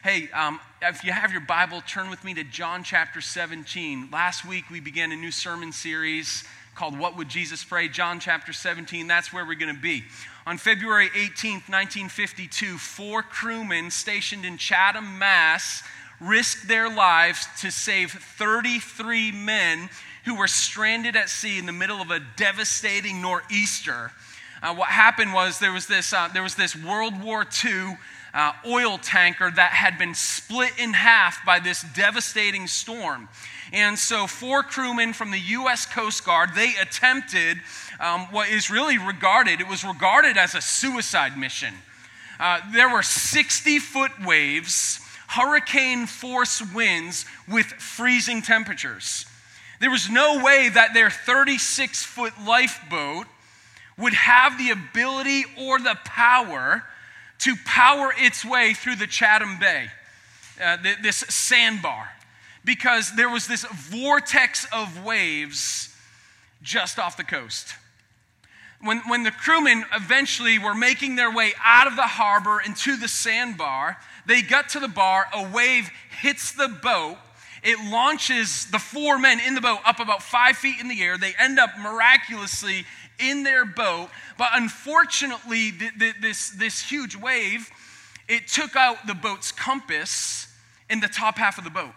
Hey, if you have your Bible, turn with me to John chapter 17. Last week we began a new sermon series called What Would Jesus Pray? John chapter 17, that's where we're going to be. On February 18th, 1952, 4 crewmen stationed in Chatham, Mass. risked their lives to save 33 men who were stranded at sea in the middle of a devastating nor'easter. What happened was there was this World War II oil tanker that had been split in half by this devastating storm. And so 4 crewmen from the U.S. Coast Guard, they attempted what is really regarded as a suicide mission. There were 60-foot waves, hurricane force winds with freezing temperatures. There was no way that their 36-foot lifeboat would have the ability or the power to power its way through the Chatham Bay, this sandbar, because there was this vortex of waves just off the coast. When the crewmen eventually were making their way out of the harbor and to the sandbar, they got to the bar, a wave hits the boat, it launches the 4 men in the boat up about 5 feet in the air. They end up miraculously in their boat, but unfortunately, this huge wave, it took out the boat's compass in the top half of the boat.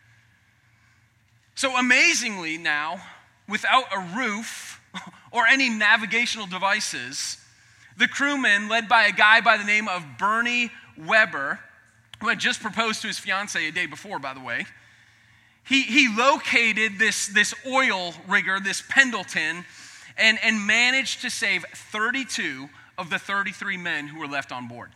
So amazingly now, without a roof or any navigational devices, the crewmen, led by a guy by the name of Bernie Weber, who had just proposed to his fiancée a day before, by the way, he located this oil rigger, this Pendleton, and managed to save 32 of the 33 men who were left on board.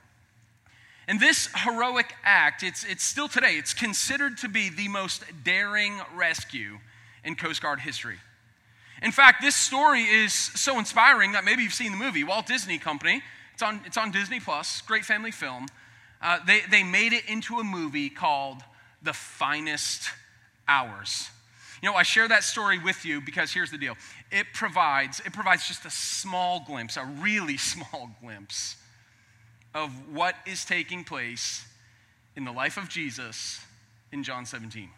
And this heroic act, it's still today, it's considered to be the most daring rescue in Coast Guard history. In fact, this story is so inspiring that maybe you've seen the movie, Walt Disney Company. It's on Disney Plus, great family film. They made it into a movie called The Finest Hours. You know, I share that story with you because here's the deal. It provides just a small glimpse, a really small glimpse of what is taking place in the life of Jesus in John 17.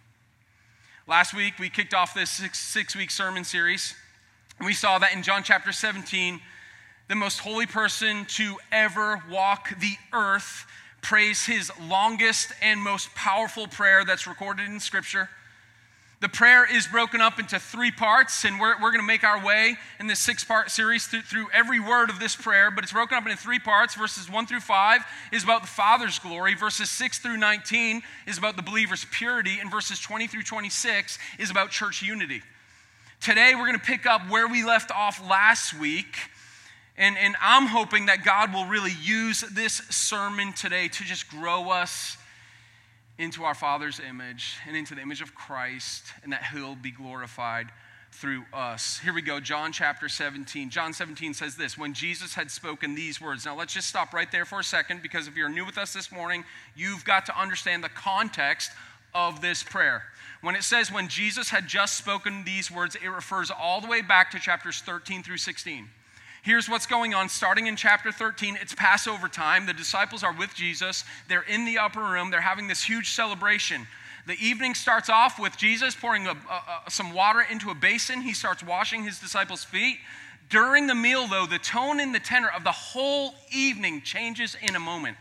Last week, we kicked off this six-week sermon series, and we saw that in John chapter 17, the most holy person to ever walk the earth prays his longest and most powerful prayer that's recorded in Scripture. The prayer is broken up into 3 parts, and we're going to make our way in this 6-part series through every word of this prayer, but it's broken up into 3 parts. Verses 1 through 5 is about the Father's glory. Verses 6 through 19 is about the believer's purity, and verses 20 through 26 is about church unity. Today, we're going to pick up where we left off last week, and I'm hoping that God will really use this sermon today to just grow us into our Father's image and into the image of Christ, and that He'll be glorified through us. Here we go, John chapter 17. John 17 says this: when Jesus had spoken these words. Now let's just stop right there for a second, because if you're new with us this morning, you've got to understand the context of this prayer. When it says when Jesus had just spoken these words, it refers all the way back to chapters 13 through 16. Here's what's going on. Starting in chapter 13, it's Passover time. The disciples are with Jesus. They're in the upper room. They're having this huge celebration. The evening starts off with Jesus pouring some water into a basin. He starts washing his disciples' feet. During the meal, though, the tone and the tenor of the whole evening changes in a moment.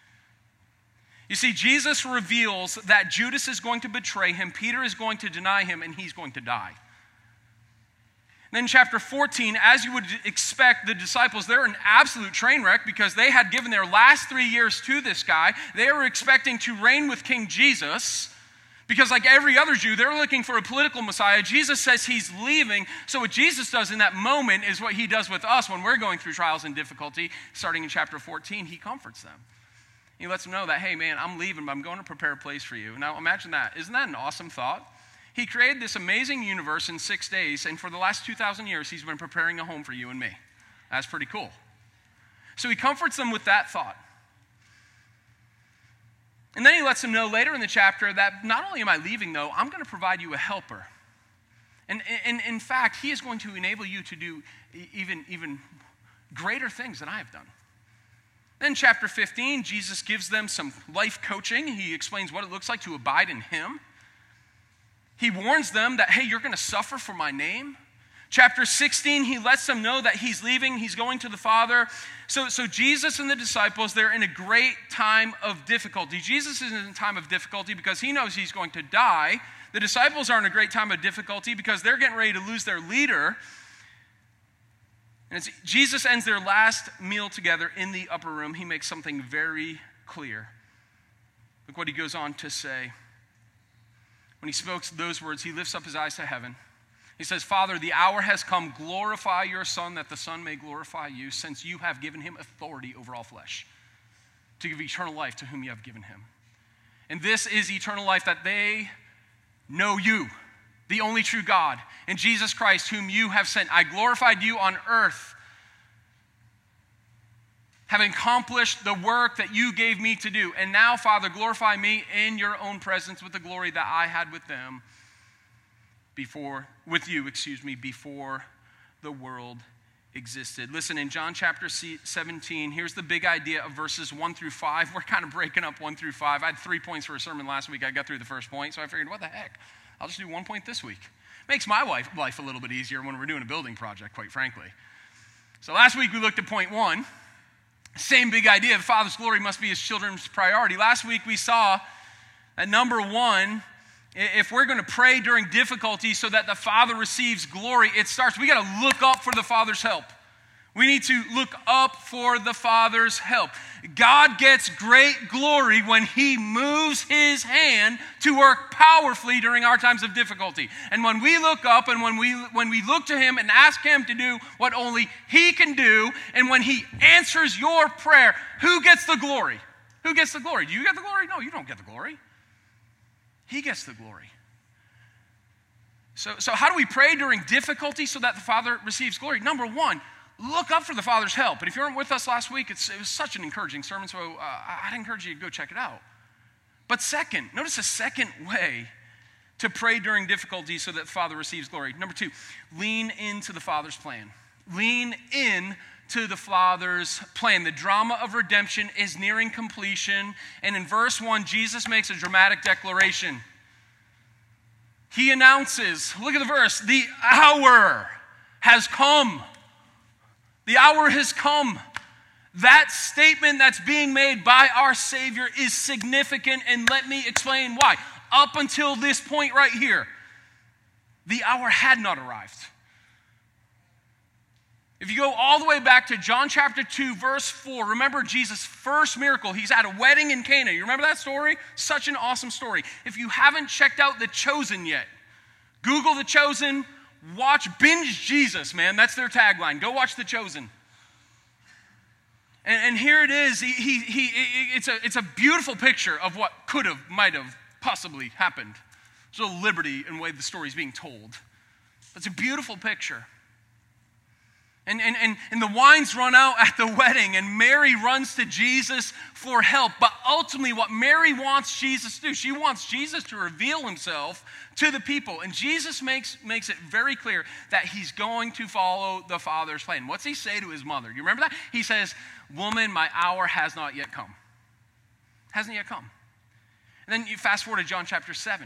You see, Jesus reveals that Judas is going to betray him, Peter is going to deny him, and he's going to die. Then chapter 14, as you would expect, the disciples, they're an absolute train wreck because they had given their last 3 years to this guy. They were expecting to reign with King Jesus because, like every other Jew, they're looking for a political Messiah. Jesus says he's leaving. So what Jesus does in that moment is what he does with us when we're going through trials and difficulty. Starting in chapter 14, he comforts them. He lets them know that, hey man, I'm leaving, but I'm going to prepare a place for you. Now imagine that. Isn't that an awesome thought? He created this amazing universe in 6 days, and for the last 2,000 years, he's been preparing a home for you and me. That's pretty cool. So he comforts them with that thought. And then he lets them know later in the chapter that not only am I leaving, though, I'm going to provide you a helper. And in fact, he is going to enable you to do even greater things than I have done. Then chapter 15, Jesus gives them some life coaching. He explains what it looks like to abide in him. He warns them that, hey, you're going to suffer for my name. Chapter 16, he lets them know that he's leaving, he's going to the Father. So Jesus and the disciples, they're in a great time of difficulty. Jesus is in a time of difficulty because he knows he's going to die. The disciples are in a great time of difficulty because they're getting ready to lose their leader. And as Jesus ends their last meal together in the upper room, he makes something very clear. Look what he goes on to say. When he spoke those words, he lifts up his eyes to heaven. He says, Father, the hour has come. Glorify your Son, that the Son may glorify you, since you have given him authority over all flesh, to give eternal life to whom you have given him. And this is eternal life, that they know you, the only true God, and Jesus Christ, whom you have sent. I glorified you on earth, having accomplished the work that you gave me to do. And now, Father, glorify me in your own presence with the glory that I had with them before the world existed. Listen, in John chapter 17, here's the big idea of verses 1 through 5. We're kind of breaking up 1 through 5. I had 3 points for a sermon last week. I got through the first point, so I figured, what the heck? I'll just do 1 point this week. Makes my life a little bit easier when we're doing a building project, quite frankly. So last week we looked at point 1. Same big idea. The Father's glory must be his children's priority. Last week we saw that number 1, if we're going to pray during difficulty so that the Father receives glory, we got to look up for the Father's help. We need to look up for the Father's help. God gets great glory when he moves his hand to work powerfully during our times of difficulty. And when we look up and when we look to him and ask him to do what only he can do, and when he answers your prayer, who gets the glory? Who gets the glory? Do you get the glory? No, you don't get the glory. He gets the glory. So how do we pray during difficulty so that the Father receives glory? Number 1, look up for the Father's help. And if you weren't with us last week, it was such an encouraging sermon, so I'd encourage you to go check it out. But second, notice a second way to pray during difficulty so that the Father receives glory. Number 2, lean into the Father's plan. Lean in to the Father's plan. The drama of redemption is nearing completion. And in verse 1, Jesus makes a dramatic declaration. He announces, look at the verse, the hour has come. The hour has come. That statement that's being made by our Savior is significant, and let me explain why. Up until this point right here, the hour had not arrived. If you go all the way back to John chapter 2, verse 4, remember Jesus' first miracle. He's at a wedding in Cana. You remember that story? Such an awesome story. If you haven't checked out The Chosen yet, Google The Chosen, binge Jesus, man. That's their tagline. Go watch The Chosen. And here it is. It's a beautiful picture of what could have, might have, possibly happened. There's a liberty in the way the story's being told. It's a beautiful picture. And the wine's run out at the wedding, and Mary runs to Jesus for help. But ultimately, what Mary wants Jesus to do, she wants Jesus to reveal himself to the people. And Jesus makes it very clear that he's going to follow the Father's plan. What's he say to his mother? You remember that? He says, "Woman, my hour has not yet come." Hasn't yet come. And then you fast forward to John chapter 7.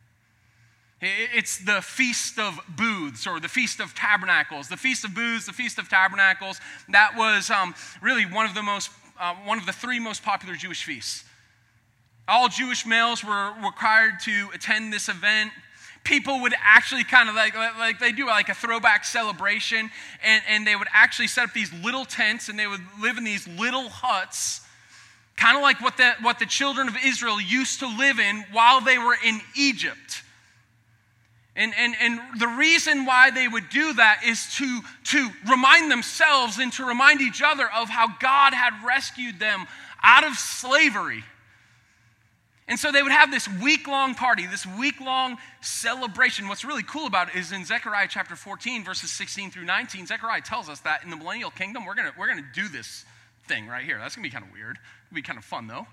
It's the Feast of Booths, or the Feast of Tabernacles. The Feast of Booths, the Feast of Tabernacles, that was really one of the 3 most popular Jewish feasts. All Jewish males were required to attend this event. People would actually kind of like they do like a throwback celebration, and they would actually set up these little tents, and they would live in these little huts, kind of like what the children of Israel used to live in while they were in Egypt. And the reason why they would do that is to remind themselves and to remind each other of how God had rescued them out of slavery. And so they would have this week-long party, this week-long celebration. What's really cool about it is in Zechariah chapter 14, verses 16 through 19, Zechariah tells us that in the millennial kingdom, we're gonna do this thing right here. That's gonna be kind of weird. It'll be kind of fun though.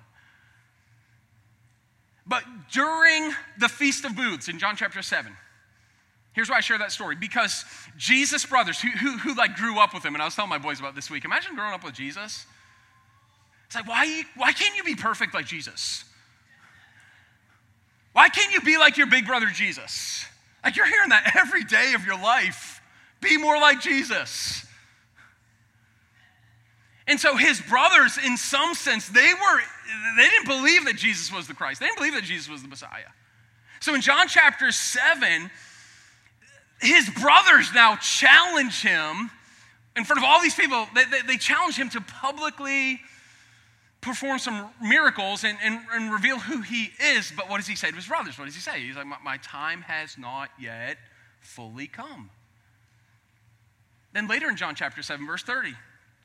But during the Feast of Booths in John chapter 7, here's why I share that story. Because Jesus' brothers, who like grew up with him, and I was telling my boys about this week. Imagine growing up with Jesus. It's like, why can't you be perfect like Jesus? Why can't you be like your big brother Jesus? Like, you're hearing that every day of your life. Be more like Jesus. And so his brothers, in some sense, they didn't believe that Jesus was the Christ. They didn't believe that Jesus was the Messiah. So in John chapter 7, his brothers now challenge him in front of all these people. They challenge him to publicly perform some miracles and reveal who he is. But what does he say to his brothers? What does he say? He's like, my time has not yet fully come. Then later in John chapter 7, verse 30,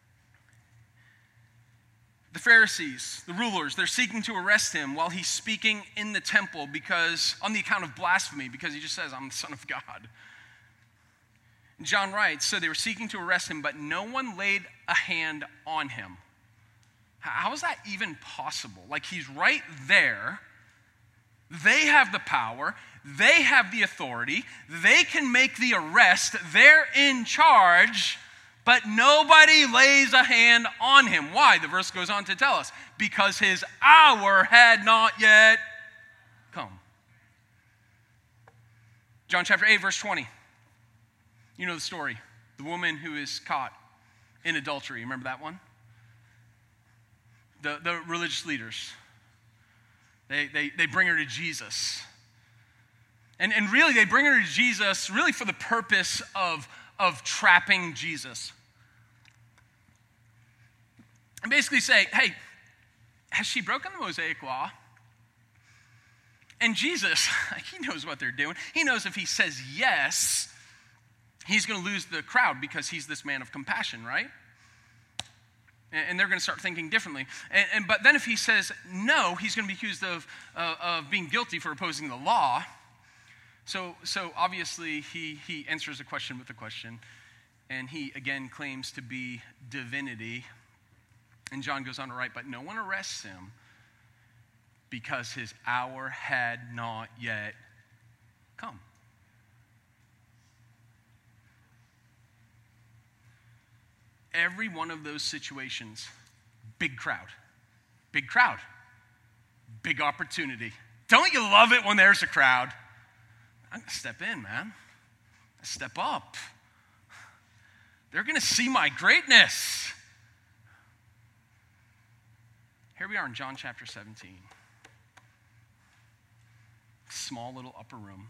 the Pharisees, the rulers, they're seeking to arrest him while he's speaking in the temple because, on the account of blasphemy, because he just says, I'm the Son of God. And John writes, so they were seeking to arrest him, but no one laid a hand on him. How is that even possible? Like, he's right there. They have the power. They have the authority. They can make the arrest. They're in charge, but nobody lays a hand on him. Why? The verse goes on to tell us. Because his hour had not yet come. John chapter 8, verse 20. You know the story. The woman who is caught in adultery. Remember that one? The religious leaders. They bring her to Jesus. And really, they bring her to Jesus really for the purpose of trapping Jesus. And basically say, hey, has she broken the Mosaic law? And Jesus, he knows what they're doing. He knows if he says yes, he's going to lose the crowd because he's this man of compassion, right? And they're going to start thinking differently. But then if he says no, he's going to be accused of being guilty for opposing the law. So obviously he answers the question with a question. And he again claims to be divinity. And John goes on to write, but no one arrests him because his hour had not yet come. Every one of those situations, big crowd, big opportunity. Don't you love it when there's a crowd? I'm going to step in, man. Step up. They're going to see my greatness. Here we are in John chapter 17. Small little upper room.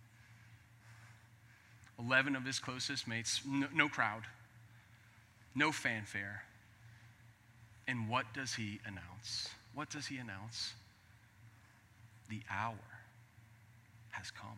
11 of his closest mates, no crowd. No fanfare. And what does he announce? What does he announce? The hour has come.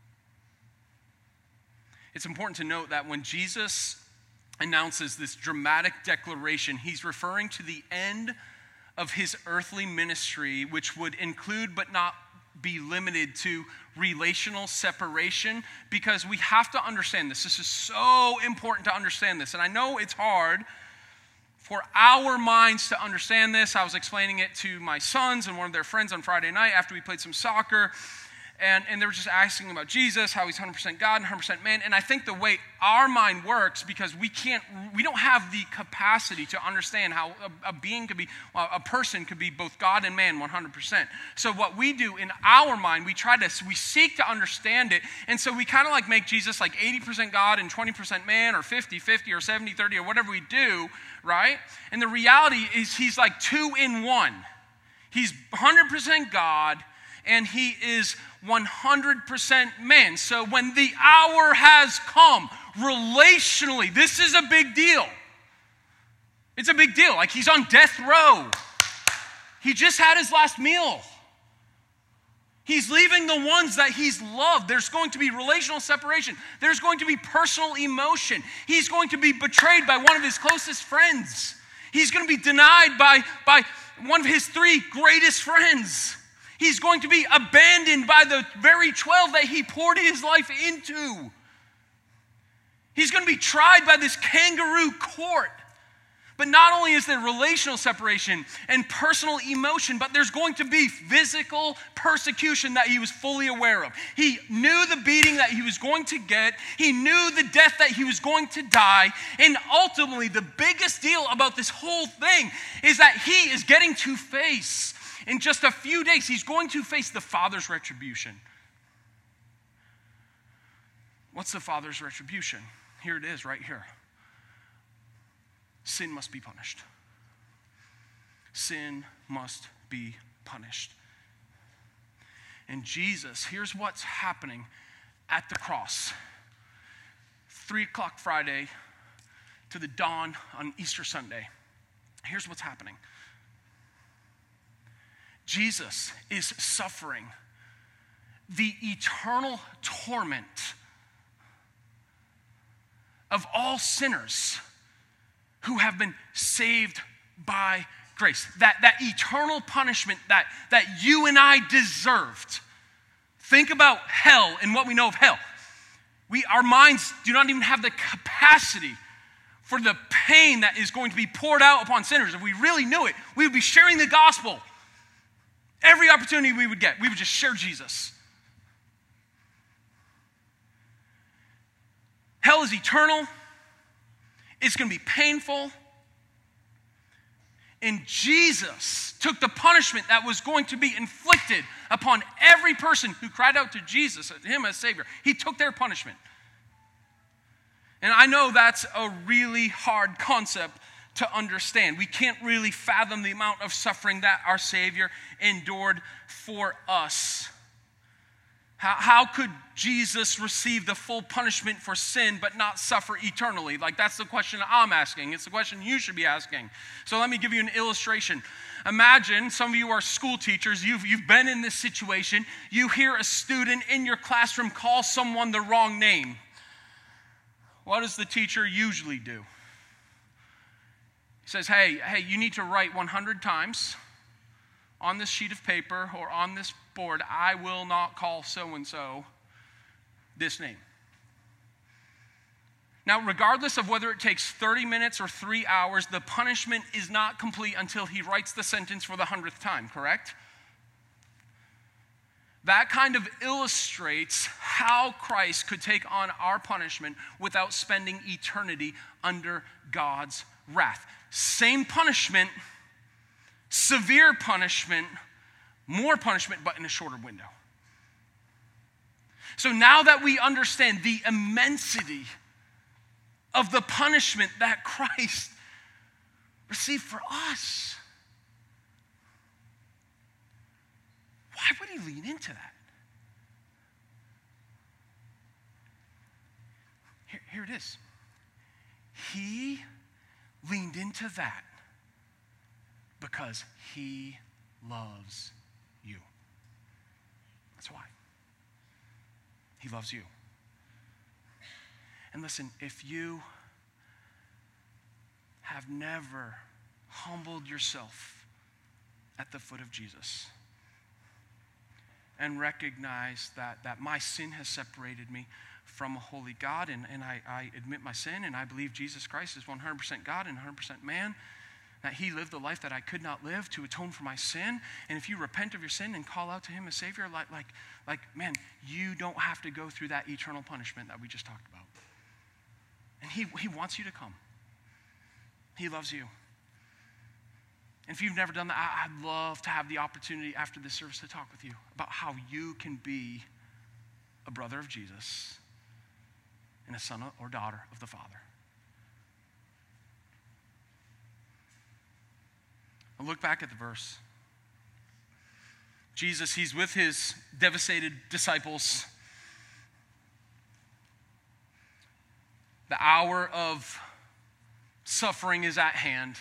It's important to note that when Jesus announces this dramatic declaration, he's referring to the end of his earthly ministry, which would include but not be limited to relational separation, because we have to understand this. This is so important to understand this. And I know it's hard for our minds to understand this. I was explaining it to my sons and one of their friends on Friday night after we played some soccer. And they were just asking about Jesus, how he's 100% God and 100% man. And I think the way our mind works, because we don't have the capacity to understand how a person could be both God and man 100%. So what we do in our mind, we seek to understand it. And so we kind of like make Jesus like 80% God and 20% man, or 50-50 or 70-30 or whatever we do, right? And the reality is he's like 2 in 1. He's 100% God and he is 100% man. So when the hour has come, relationally, this is a big deal. It's a big deal. Like, he's on death row. He just had his last meal. He's leaving the ones that he's loved. There's going to be relational separation. There's going to be personal emotion. He's going to be betrayed by one of his closest friends. He's going to be denied by one of his 3 greatest friends. He's going to be abandoned by the very 12 that he poured his life into. He's going to be tried by this kangaroo court. But not only is there relational separation and personal emotion, but there's going to be physical persecution that he was fully aware of. He knew the beating that he was going to get. He knew the death that he was going to die. And ultimately, the biggest deal about this whole thing is that he is getting to face, in just a few days, he's going to face the Father's retribution. What's the Father's retribution? Here it is, right here. Sin must be punished. Sin must be punished. And Jesus, here's what's happening at the cross. 3 o'clock Friday to the dawn on Easter Sunday. Here's what's happening. Jesus is suffering the eternal torment of all sinners who have been saved by grace. That eternal punishment that you and I deserved. Think about hell and what we know of hell. Our minds do not even have the capacity for the pain that is going to be poured out upon sinners. If we really knew it, we would be sharing the gospel. Every opportunity we would get, we would just share Jesus. Hell is eternal. It's going to be painful. And Jesus took the punishment that was going to be inflicted upon every person who cried out to Jesus, him as Savior. He took their punishment. And I know that's a really hard concept to understand. We can't really fathom the amount of suffering that our Savior endured for us. How could Jesus receive the full punishment for sin but not suffer eternally? Like, that's the question I'm asking. It's the question you should be asking. So let me give you an illustration. Imagine, some of you are school teachers, you've been in this situation. You hear a student in your classroom call someone the wrong name. What does the teacher usually do? He says, hey, you need to write 100 times on this sheet of paper or on this board, I will not call so-and-so this name. Now, regardless of whether it takes 30 minutes or 3 hours, the punishment is not complete until he writes the sentence for the 100th time, correct? That kind of illustrates how Christ could take on our punishment without spending eternity under God's wrath. Same punishment, severe punishment, more punishment, but in a shorter window. So now that we understand the immensity of the punishment that Christ received for us, why would he lean into that? Here it is. He leaned into that because he loves you. That's why. He loves you. And listen, if you have never humbled yourself at the foot of Jesus and recognized that my sin has separated me from a holy God, and I admit my sin, and I believe Jesus Christ is 100% God and 100% man, that he lived the life that I could not live to atone for my sin. And if you repent of your sin and call out to him as Savior, like man, you don't have to go through that eternal punishment that we just talked about. And he wants you to come. He loves you. And if you've never done that, I'd love to have the opportunity after this service to talk with you about how you can be a brother of Jesus and a son or daughter of the Father. I'll look back at the verse. Jesus, he's with his devastated disciples. The hour of suffering is at hand.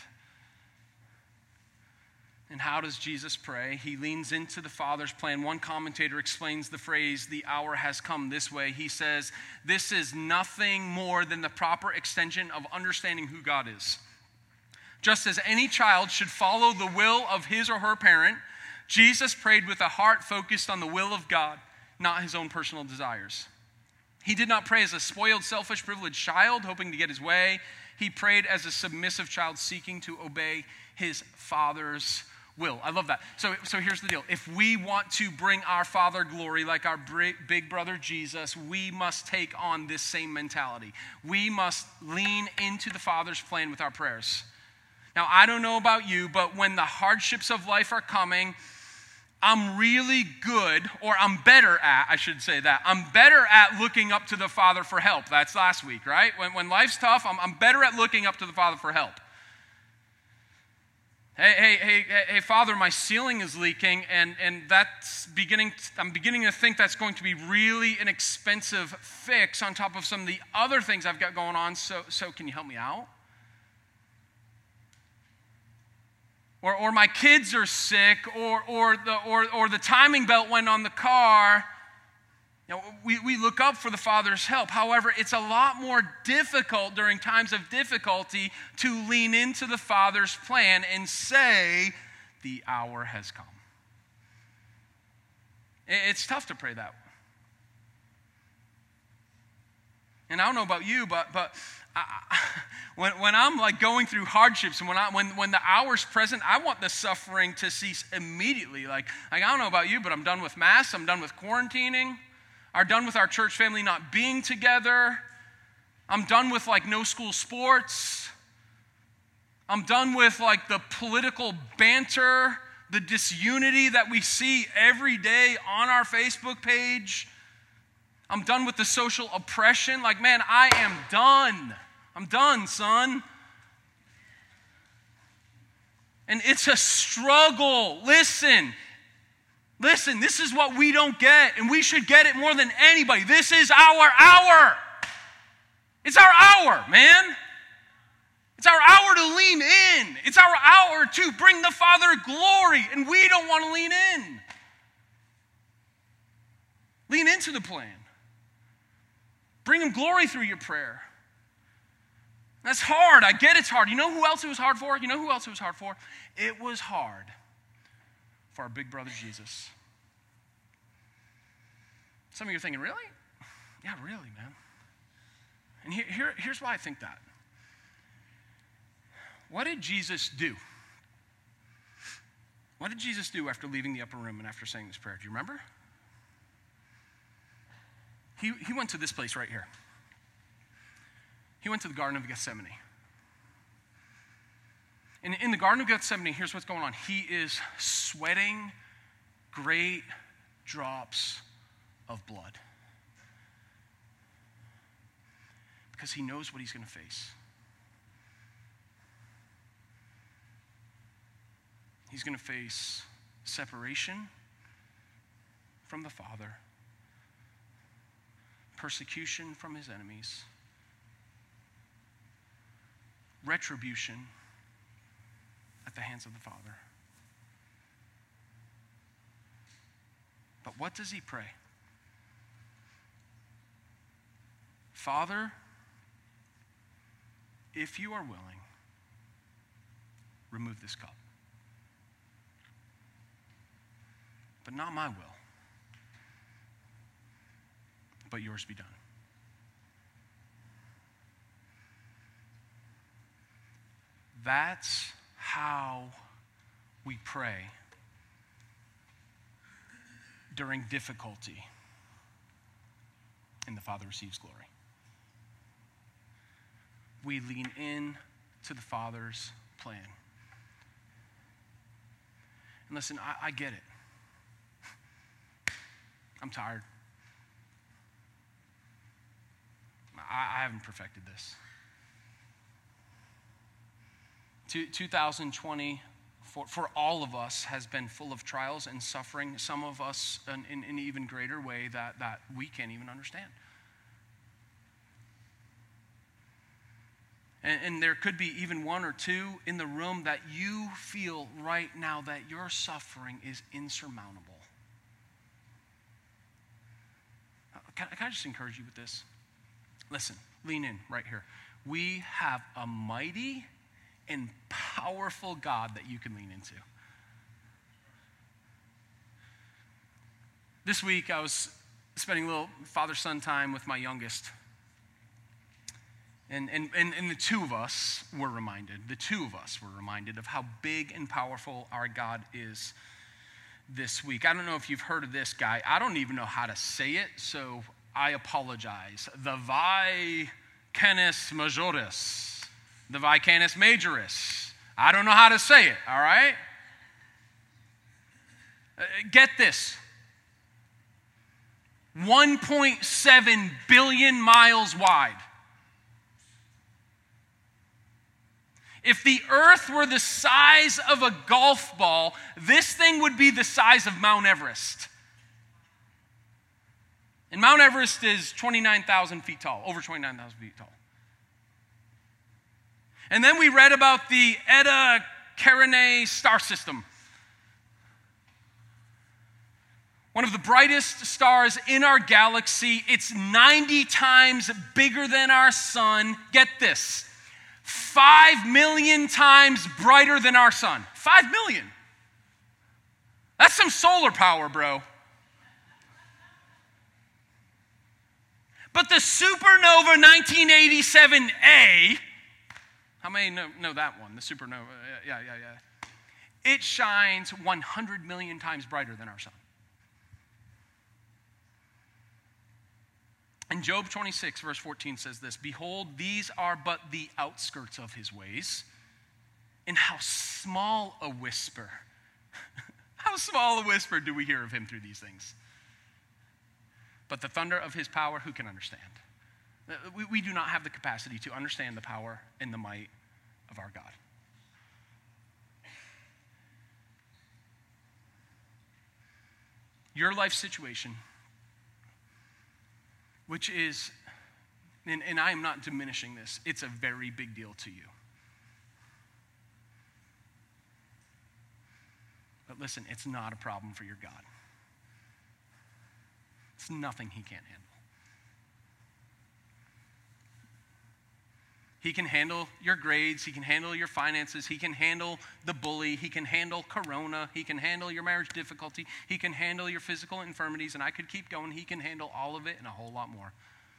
And how does Jesus pray? He leans into the Father's plan. One commentator explains the phrase, the hour has come, this way. He says, this is nothing more than the proper extension of understanding who God is. Just as any child should follow the will of his or her parent, Jesus prayed with a heart focused on the will of God, not his own personal desires. He did not pray as a spoiled, selfish, privileged child hoping to get his way. He prayed as a submissive child seeking to obey his Father's will. I love that. So here's the deal. If we want to bring our Father glory like our big brother Jesus, we must take on this same mentality. We must lean into the Father's plan with our prayers. Now, I don't know about you, but when the hardships of life are coming, I'm really good, or I'm better at, I should say that. I'm better at looking up to the Father for help. That's last week, right? When life's tough, I'm better at looking up to the Father for help. Hey, Father, my ceiling is leaking, and I'm beginning to think that's going to be really an expensive fix on top of some of the other things I've got going on, so can you help me out? Or my kids are sick, or the timing belt went on the car. You know, we look up for the Father's help. However, it's a lot more difficult during times of difficulty to lean into the Father's plan and say, the hour has come. It's tough to pray that way. And I don't know about you, but when I'm like going through hardships, and when the hour's present, I want the suffering to cease immediately. Like I don't know about you, but I'm done with Mass. I'm done with quarantining. I'm done with our church family not being together. I'm done with like no school sports. I'm done with like the political banter, the disunity that we see every day on our Facebook page. I'm done with the social oppression. Like, man, I am done. I'm done, son. And it's a struggle. Listen, this is what we don't get, and we should get it more than anybody. This is our hour. It's our hour, man. It's our hour to lean in. It's our hour to bring the Father glory, and we don't want to lean in. Lean into the plan. Bring him glory through your prayer. That's hard. I get it's hard. You know who else it was hard for? It was hard for our big brother Jesus. Some of you are thinking, really? Yeah, really, man. And here's why I think that. What did Jesus do? What did Jesus do after leaving the upper room and after saying this prayer? Do you remember? He went to this place right here. He went to the Garden of Gethsemane. And in the Garden of Gethsemane, here's what's going on. He is sweating great drops of blood. Because he knows what he's going to face. He's going to face separation from the Father, persecution from his enemies, retribution at the hands of the Father. But what does he pray? Father, if you are willing, remove this cup. But not my will, but yours be done. That's how we pray during difficulty, and the Father receives glory. We lean in to the Father's plan. And listen, I get it. I'm tired. I haven't perfected this. 2020 for all of us has been full of trials and suffering, some of us in an even greater way that we can't even understand. And there could be even one or two in the room that you feel right now that your suffering is insurmountable. Can I just encourage you with this? Listen, lean in right here. We have a mighty and powerful God that you can lean into. This week I was spending a little father-son time with my youngest. And the two of us were reminded of how big and powerful our God is this week. I don't know if you've heard of this guy. I don't even know how to say it, so I apologize. The Canis Majoris. The Canis Majoris. I don't know how to say it, all right? Get this. 1.7 billion miles wide. If the earth were the size of a golf ball, this thing would be the size of Mount Everest. And Mount Everest is 29,000 feet tall, over 29,000 feet tall. And then we read about the Eta Carinae star system. One of the brightest stars in our galaxy. It's 90 times bigger than our sun. Get this. 5 million times brighter than our sun. 5 million. That's some solar power, bro. But the supernova 1987A, how many know that one? The supernova, yeah. It shines 100 million times brighter than our sun. And Job 26, verse 14 says this, "Behold, these are but the outskirts of his ways, and how small a whisper." How small a whisper do we hear of him through these things? But the thunder of his power, who can understand? We do not have the capacity to understand the power and the might of our God. Your life situation, which is, and I am not diminishing this, it's a very big deal to you. But listen, it's not a problem for your God. It's nothing he can't handle. He can handle your grades. He can handle your finances. He can handle the bully. He can handle corona. He can handle your marriage difficulty. He can handle your physical infirmities. And I could keep going. He can handle all of it and a whole lot more.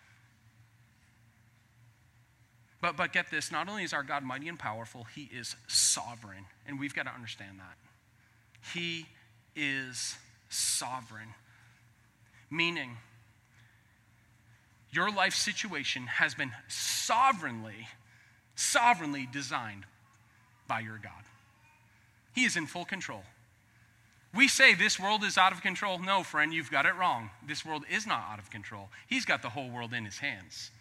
But get this. Not only is our God mighty and powerful, he is sovereign. And we've got to understand that. He is sovereign. Meaning, your life situation has been sovereignly designed by your God. He is in full control. We say this world is out of control. No, friend, you've got it wrong. This world is not out of control. He's got the whole world in his hands.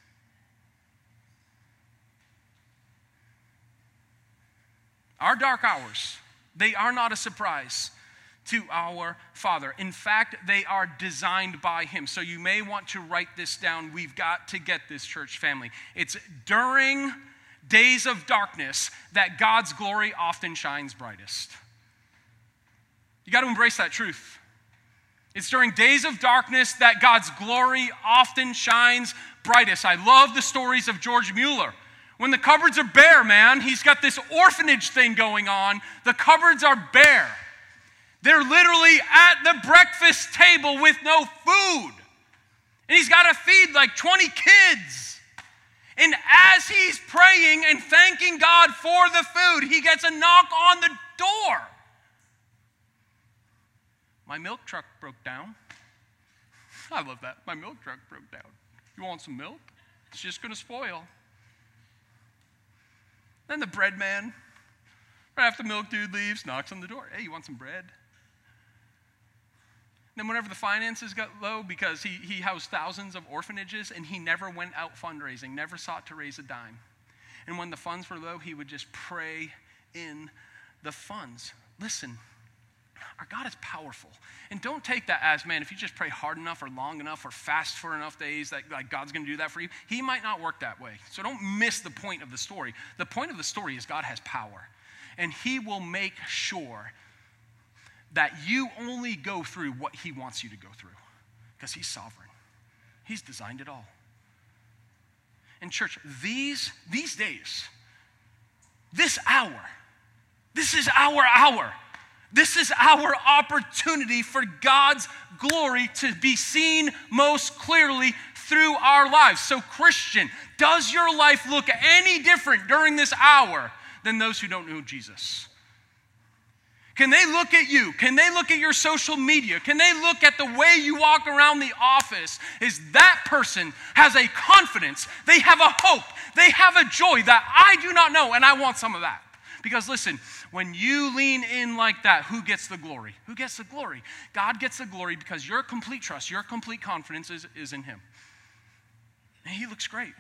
Our dark hours, they are not a surprise to our Father. In fact, they are designed by him. So you may want to write this down. We've got to get this, church family. It's during days of darkness that God's glory often shines brightest. You got to embrace that truth. It's during days of darkness that God's glory often shines brightest. I love the stories of George Mueller. When the cupboards are bare, man, he's got this orphanage thing going on. The cupboards are bare. They're literally at the breakfast table with no food. And he's got to feed like 20 kids. And as he's praying and thanking God for the food, he gets a knock on the door. My milk truck broke down. I love that. My milk truck broke down. You want some milk? It's just going to spoil. Then the bread man, right after the milk dude leaves, knocks on the door. Hey, you want some bread? Then whenever the finances got low, because he housed thousands of orphanages and he never went out fundraising, never sought to raise a dime. And when the funds were low, he would just pray in the funds. Listen, our God is powerful. And don't take that as, man, if you just pray hard enough or long enough or fast for enough days, that like God's going to do that for you. He might not work that way. So don't miss the point of the story. The point of the story is God has power. And he will make sure that you only go through what he wants you to go through. Because he's sovereign. He's designed it all. And church, these days, this hour, this is our hour. This is our opportunity for God's glory to be seen most clearly through our lives. So, Christian, does your life look any different during this hour than those who don't know Jesus? Can they look at you? Can they look at your social media? Can they look at the way you walk around the office? Is that person has a confidence, they have a hope, they have a joy that I do not know, and I want some of that. Because listen, when you lean in like that, who gets the glory? Who gets the glory? God gets the glory because your complete trust, your complete confidence is in him. And he looks great.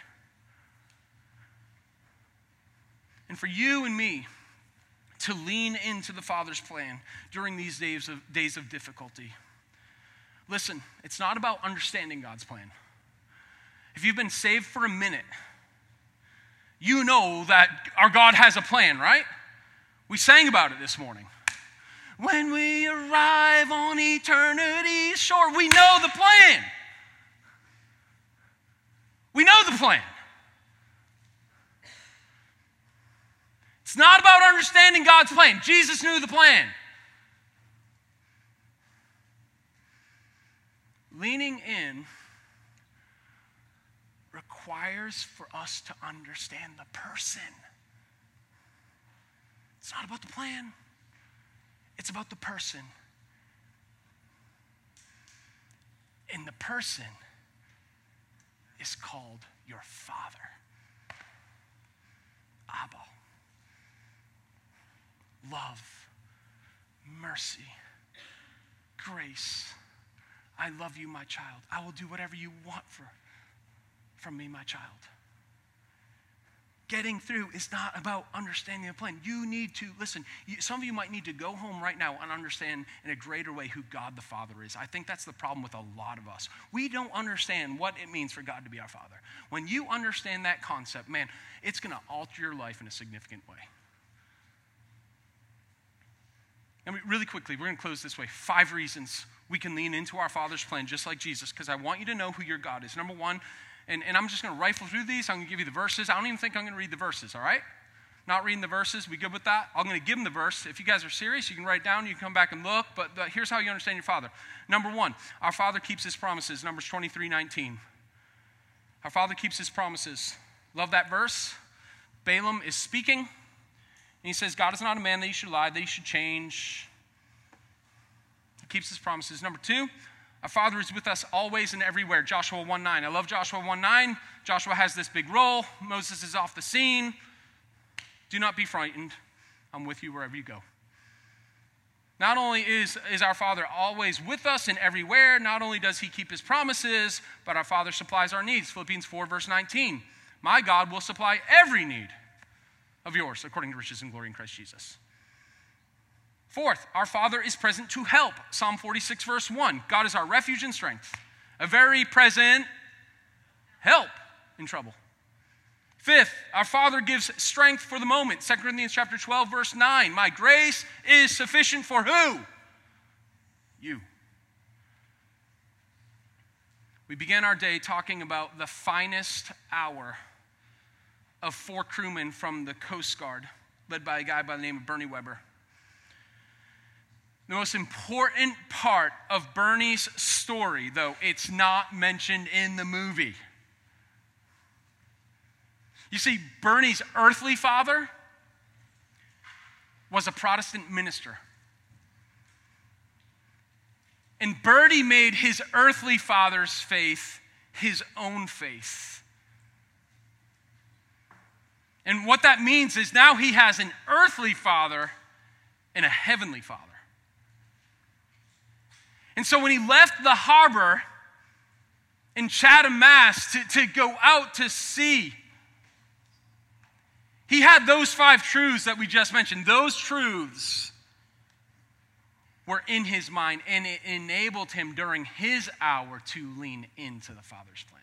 And for you and me to lean into the Father's plan during these days of difficulty, listen, it's not about understanding God's plan. If you've been saved for a minute, you know that our God has a plan, right? We sang about it this morning. When we arrive on eternity's shore, we know the plan. We know the plan. It's not about understanding God's plan. Jesus knew the plan. Leaning in requires for us to understand the person. It's not about the plan. It's about the person. And the person is called your Father. Abba. Love, mercy, grace. I love you, my child. I will do whatever you want from me, my child. Getting through is not about understanding the plan. You need to, listen, some of you might need to go home right now and understand in a greater way who God the Father is. I think that's the problem with a lot of us. We don't understand what it means for God to be our Father. When you understand that concept, man, it's going to alter your life in a significant way. And really quickly, we're going to close this way. 5 reasons we can lean into our Father's plan just like Jesus, because I want you to know who your God is. Number 1, and I'm just going to rifle through these. I'm going to give you the verses. I don't even think I'm going to read the verses, all right? Not reading the verses. We good with that? I'm going to give them the verse. If you guys are serious, you can write it down. You can come back and look. But here's how you understand your Father. Number 1, our Father keeps his promises. Numbers 23:19. Our Father keeps his promises. Love that verse. Balaam is speaking. And he says, God is not a man that he should lie, that he should change. He keeps his promises. Number 2, our Father is with us always and everywhere. Joshua 1:9. I love Joshua 1:9. Joshua has this big role. Moses is off the scene. Do not be frightened. I'm with you wherever you go. Not only is our Father always with us and everywhere, not only does he keep his promises, but our Father supplies our needs. Philippians 4:19. My God will supply every need of yours, according to riches and glory in Christ Jesus. 4th, our Father is present to help. Psalm 46:1. God is our refuge and strength, a very present help in trouble. 5th, our Father gives strength for the moment. 2 Corinthians chapter 12:9. My grace is sufficient for who? You. We began our day talking about the finest hour of 4 crewmen from the Coast Guard, led by a guy by the name of Bernie Webber. The most important part of Bernie's story, though, it's not mentioned in the movie. You see, Bernie's earthly father was a Protestant minister. And Bernie made his earthly father's faith his own faith. And what that means is now he has an earthly father and a heavenly father. And so when he left the harbor in Chatham, Mass. to go out to sea, he had those 5 truths that we just mentioned. Those truths were in his mind, and it enabled him during his hour to lean into the Father's plan.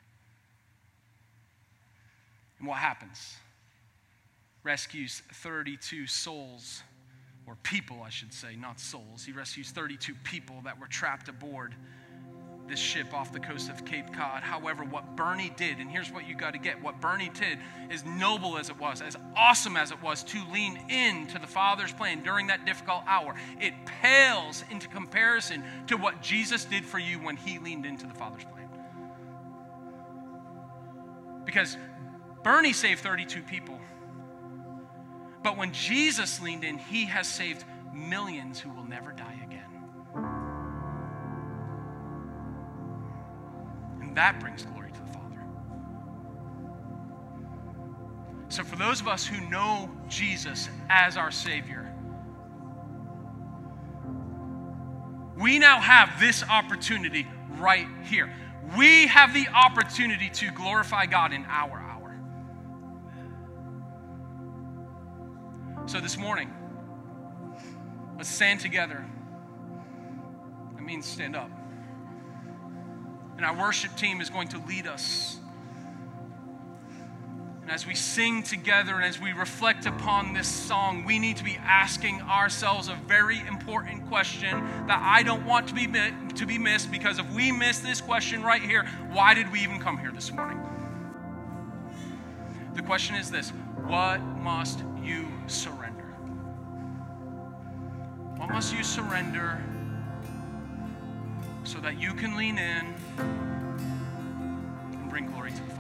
And what happens? Rescues 32 souls, or people, I should say, not souls. He rescues 32 people that were trapped aboard this ship off the coast of Cape Cod. However, what Bernie did, and here's what you got to get, what Bernie did, as noble as it was, as awesome as it was to lean into the Father's plan during that difficult hour, it pales into comparison to what Jesus did for you when he leaned into the Father's plan. Because Bernie saved 32 people. But when Jesus leaned in, he has saved millions who will never die again. And that brings glory to the Father. So for those of us who know Jesus as our Savior, we now have this opportunity right here. We have the opportunity to glorify God in our hour. So this morning, let's stand together. That means stand up. And our worship team is going to lead us. And as we sing together and as we reflect upon this song, we need to be asking ourselves a very important question that I don't want to be missed, because if we miss this question right here, why did we even come here this morning? The question is this: what must you surrender? What must you surrender so that you can lean in and bring glory to the Father?